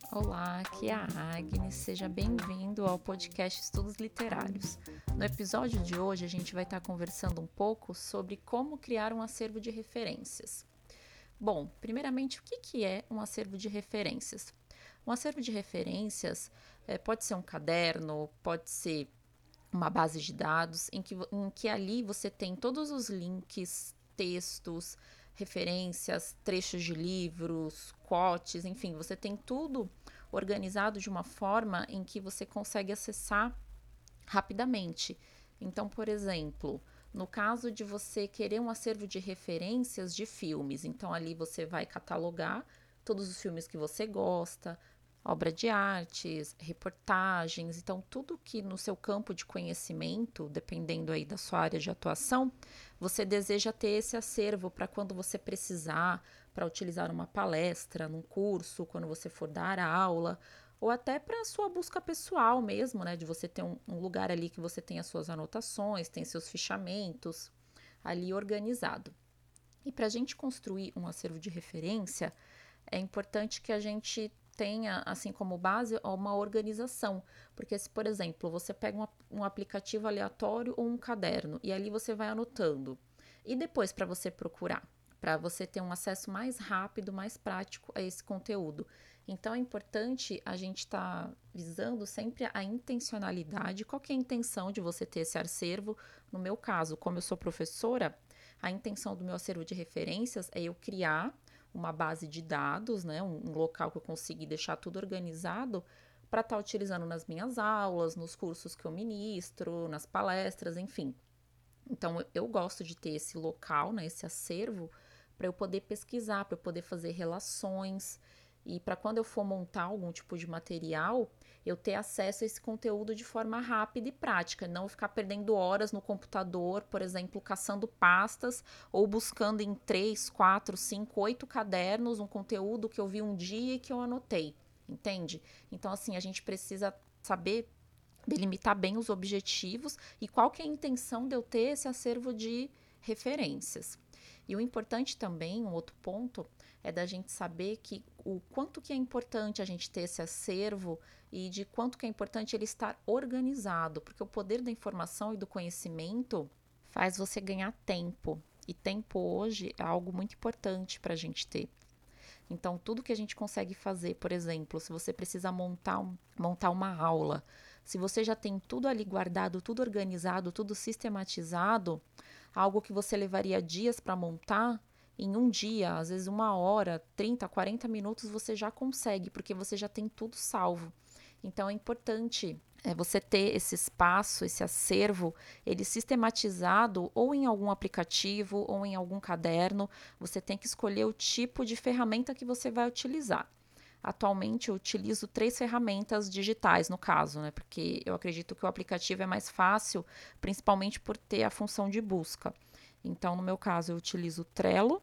Olá, aqui é a Agnes, seja bem-vindo ao podcast Estudos Literários. No episódio de hoje a gente vai estar conversando um pouco sobre como criar um acervo de referências. Bom, primeiramente, o que é um acervo de referências? Um acervo de referências pode ser um caderno, pode ser uma base de dados em que ali você tem todos os links, textos, referências, trechos de livros, quotes, enfim, você tem tudo organizado de uma forma em que você consegue acessar rapidamente. Então, por exemplo, no caso de você querer um acervo de referências de filmes, então ali você vai catalogar todos os filmes que você gosta, obra de artes, reportagens, então tudo que no seu campo de conhecimento, dependendo aí da sua área de atuação, você deseja ter esse acervo para quando você precisar, para utilizar numa palestra, num curso, quando você for dar aula, ou até para a sua busca pessoal mesmo, né? De você ter um lugar ali que você tem as suas anotações, tem seus fichamentos ali organizado. E para a gente construir um acervo de referência, é importante que a gente tenha, assim como base, uma organização. Porque se, por exemplo, você pega um aplicativo aleatório ou um caderno e ali você vai anotando. E depois para você procurar, para você ter um acesso mais rápido, mais prático a esse conteúdo. Então é importante a gente estar visando sempre a intencionalidade. Qual que é a intenção de você ter esse acervo? No meu caso, como eu sou professora, a intenção do meu acervo de referências é eu criar uma base de dados, né, um local que eu consiga deixar tudo organizado para estar utilizando nas minhas aulas, nos cursos que eu ministro, nas palestras, enfim. Então eu gosto de ter esse local, né, esse acervo, para eu poder pesquisar, para eu poder fazer relações e para quando eu for montar algum tipo de material, eu ter acesso a esse conteúdo de forma rápida e prática, não ficar perdendo horas no computador, por exemplo, caçando pastas ou buscando em 3, 4, 5, 8 cadernos um conteúdo que eu vi um dia e que eu anotei, entende? Então, assim, a gente precisa saber delimitar bem os objetivos e qual que é a intenção de eu ter esse acervo de referências. E o importante também, um outro ponto, é da gente saber que o quanto que é importante a gente ter esse acervo e de quanto que é importante ele estar organizado, porque o poder da informação e do conhecimento faz você ganhar tempo. E tempo hoje é algo muito importante para a gente ter. Então, tudo que a gente consegue fazer, por exemplo, se você precisa montar uma aula, se você já tem tudo ali guardado, tudo organizado, tudo sistematizado, algo que você levaria dias para montar, em um dia, às vezes 1 hora, 30, 40 minutos, você já consegue, porque você já tem tudo salvo. Então é importante você ter esse espaço, esse acervo, ele sistematizado ou em algum aplicativo ou em algum caderno. Você tem que escolher o tipo de ferramenta que você vai utilizar. Atualmente eu utilizo 3 ferramentas digitais, no caso, né? Porque eu acredito que o aplicativo é mais fácil, principalmente por ter a função de busca. Então, no meu caso, eu utilizo o Trello,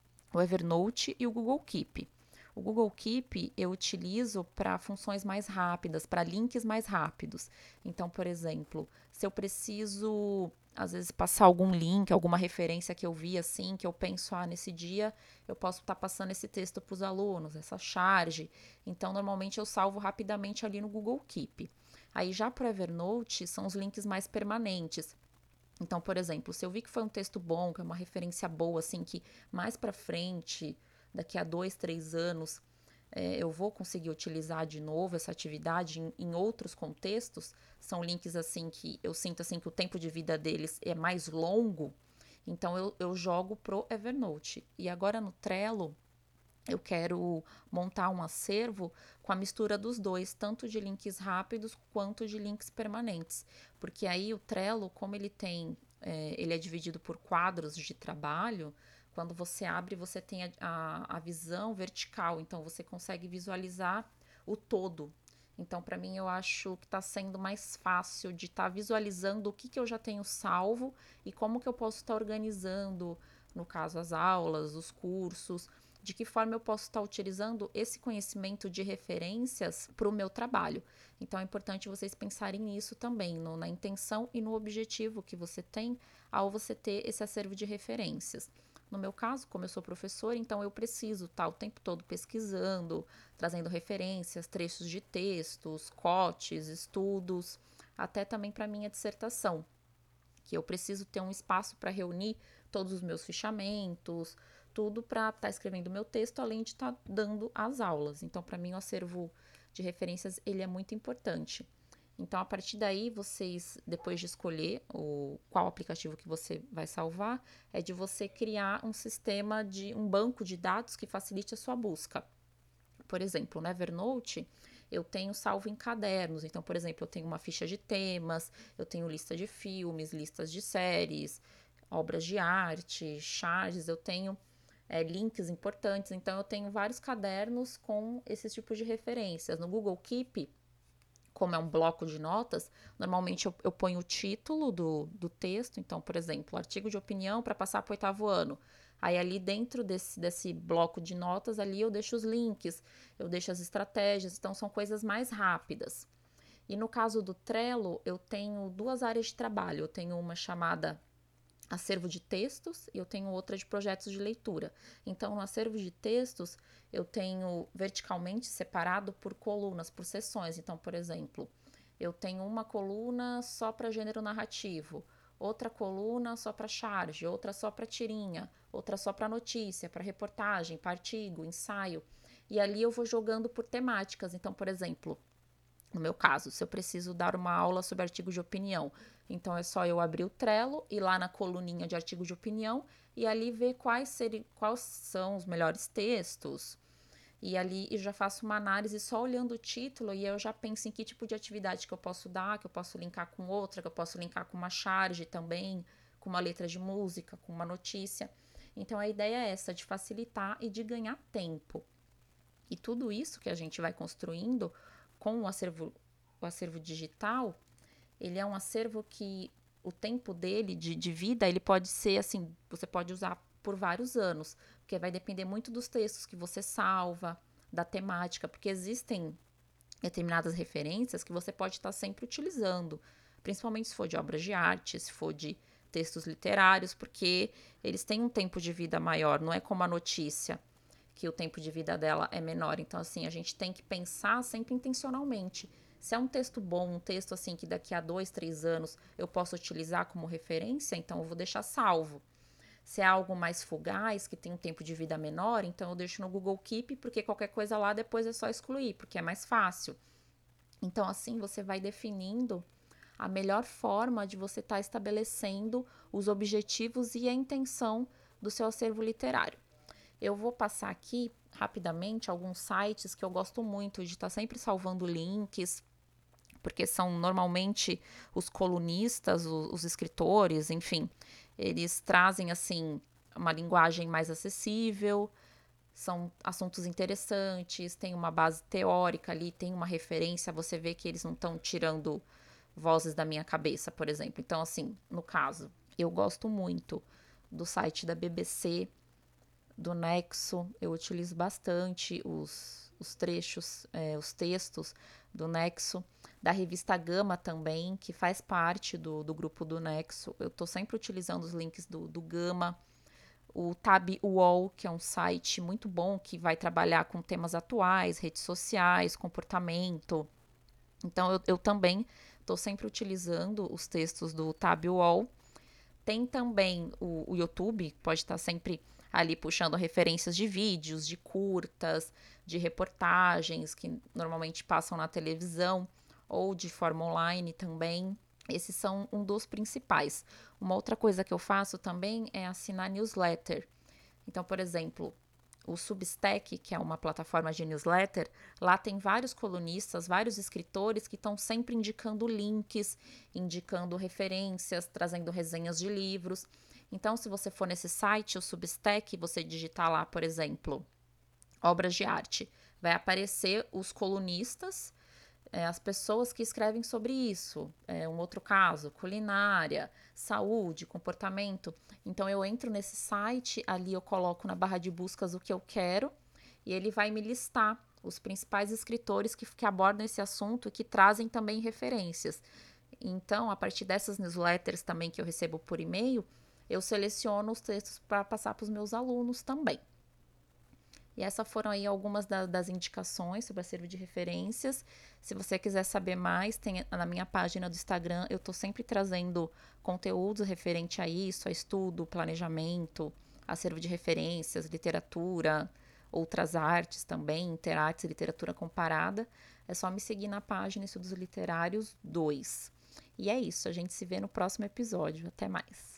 o Evernote e o Google Keep. O Google Keep eu utilizo para funções mais rápidas, para links mais rápidos. Então, por exemplo, se eu preciso, às vezes, passar algum link, alguma referência que eu vi assim, que eu penso, nesse dia eu posso estar passando esse texto para os alunos, essa charge. Então, normalmente eu salvo rapidamente ali no Google Keep. Aí já para o Evernote são os links mais permanentes. Então, por exemplo, se eu vi que foi um texto bom, que é uma referência boa, assim, que mais para frente, daqui a 2, 3 anos, eu vou conseguir utilizar de novo essa atividade em outros contextos, são links assim que eu sinto assim que o tempo de vida deles é mais longo, então eu jogo pro Evernote. E agora no Trello, eu quero montar um acervo com a mistura dos dois, tanto de links rápidos quanto de links permanentes. Porque aí o Trello, como ele é dividido por quadros de trabalho, quando você abre, você tem a visão vertical, então você consegue visualizar o todo. Então, para mim, eu acho que está sendo mais fácil de estar visualizando o que eu já tenho salvo e como que eu posso estar organizando, no caso, as aulas, os cursos, de que forma eu posso estar utilizando esse conhecimento de referências para o meu trabalho. Então é importante vocês pensarem nisso também, na intenção e no objetivo que você tem ao você ter esse acervo de referências. No meu caso, como eu sou professora, então eu preciso estar o tempo todo pesquisando, trazendo referências, trechos de textos, cotes, estudos, até também para minha dissertação, que eu preciso ter um espaço para reunir todos os meus fichamentos, tudo para estar escrevendo o meu texto, além de estar dando as aulas. Então, para mim, o acervo de referências, ele é muito importante. Então, a partir daí, vocês, depois de escolher qual aplicativo que você vai salvar, é de você criar um sistema um banco de dados que facilite a sua busca. Por exemplo, no Evernote, eu tenho salvo em cadernos. Então, por exemplo, eu tenho uma ficha de temas, eu tenho lista de filmes, listas de séries, obras de arte, charts, eu tenho links importantes. Então, eu tenho vários cadernos com esses tipos de referências. No Google Keep, como é um bloco de notas, normalmente eu ponho o título do texto. Então, por exemplo, artigo de opinião para passar para o 8º ano. Aí ali dentro desse bloco de notas, ali eu deixo os links, eu deixo as estratégias, então são coisas mais rápidas. E no caso do Trello, eu tenho 2 áreas de trabalho. Eu tenho uma chamada acervo de textos e eu tenho outra de projetos de leitura. Então, no acervo de textos, eu tenho verticalmente separado por colunas, por seções. Então, por exemplo, eu tenho uma coluna só para gênero narrativo, outra coluna só para charge, outra só para tirinha, outra só para notícia, para reportagem, para artigo, ensaio. E ali eu vou jogando por temáticas. Então, por exemplo, no meu caso, se eu preciso dar uma aula sobre artigo de opinião, então é só eu abrir o Trello, ir lá na coluninha de artigo de opinião e ali ver quais são os melhores textos. E ali eu já faço uma análise só olhando o título e eu já penso em que tipo de atividade que eu posso dar, que eu posso linkar com outra, que eu posso linkar com uma charge também, com uma letra de música, com uma notícia. Então a ideia é essa, de facilitar e de ganhar tempo. E tudo isso que a gente vai construindo com o acervo digital, ele é um acervo que o tempo dele de vida, ele pode ser assim, você pode usar por vários anos, porque vai depender muito dos textos que você salva, da temática, porque existem determinadas referências que você pode estar sempre utilizando, principalmente se for de obras de arte, se for de textos literários, porque eles têm um tempo de vida maior, não é como a notícia, que o tempo de vida dela é menor. Então, assim, a gente tem que pensar sempre intencionalmente. Se é um texto bom, um texto assim que daqui a 2, 3 anos eu posso utilizar como referência, então eu vou deixar salvo. Se é algo mais fugaz, que tem um tempo de vida menor, então eu deixo no Google Keep, porque qualquer coisa lá depois é só excluir, porque é mais fácil. Então, assim, você vai definindo a melhor forma de você estar estabelecendo os objetivos e a intenção do seu acervo literário. Eu vou passar aqui rapidamente alguns sites que eu gosto muito de estar sempre salvando links, porque são normalmente os colunistas, os escritores, enfim, eles trazem assim uma linguagem mais acessível, são assuntos interessantes, tem uma base teórica ali, tem uma referência, você vê que eles não estão tirando vozes da minha cabeça, por exemplo. Então, assim, no caso, eu gosto muito do site da BBC, do Nexo, eu utilizo bastante os trechos, os textos do Nexo, da revista Gama também, que faz parte do grupo do Nexo. Eu estou sempre utilizando os links do Gama, o Tab UOL, que é um site muito bom que vai trabalhar com temas atuais, redes sociais, comportamento. Então, eu também estou sempre utilizando os textos do Tab UOL. Tem também o YouTube, pode estar sempre ali puxando referências de vídeos, de curtas, de reportagens que normalmente passam na televisão ou de forma online também. Esses são um dos principais. Uma outra coisa que eu faço também é assinar newsletter. Então, por exemplo, o Substack, que é uma plataforma de newsletter, lá tem vários colunistas, vários escritores que estão sempre indicando links, indicando referências, trazendo resenhas de livros. Então, se você for nesse site, o Substack, você digitar lá, por exemplo, obras de arte, vai aparecer os colunistas, as pessoas que escrevem sobre isso. Um outro caso, culinária, saúde, comportamento. Então eu entro nesse site, ali eu coloco na barra de buscas o que eu quero e ele vai me listar os principais escritores que abordam esse assunto e que trazem também referências. Então, a partir dessas newsletters também que eu recebo por e-mail, eu seleciono os textos para passar para os meus alunos também. E essas foram aí algumas das indicações sobre acervo de referências. Se você quiser saber mais, tem na minha página do Instagram, eu estou sempre trazendo conteúdos referente a isso, a estudo, planejamento, acervo de referências, literatura, outras artes também, interartes e literatura comparada. É só me seguir na página Estudos Literários 2. E é isso, a gente se vê no próximo episódio. Até mais!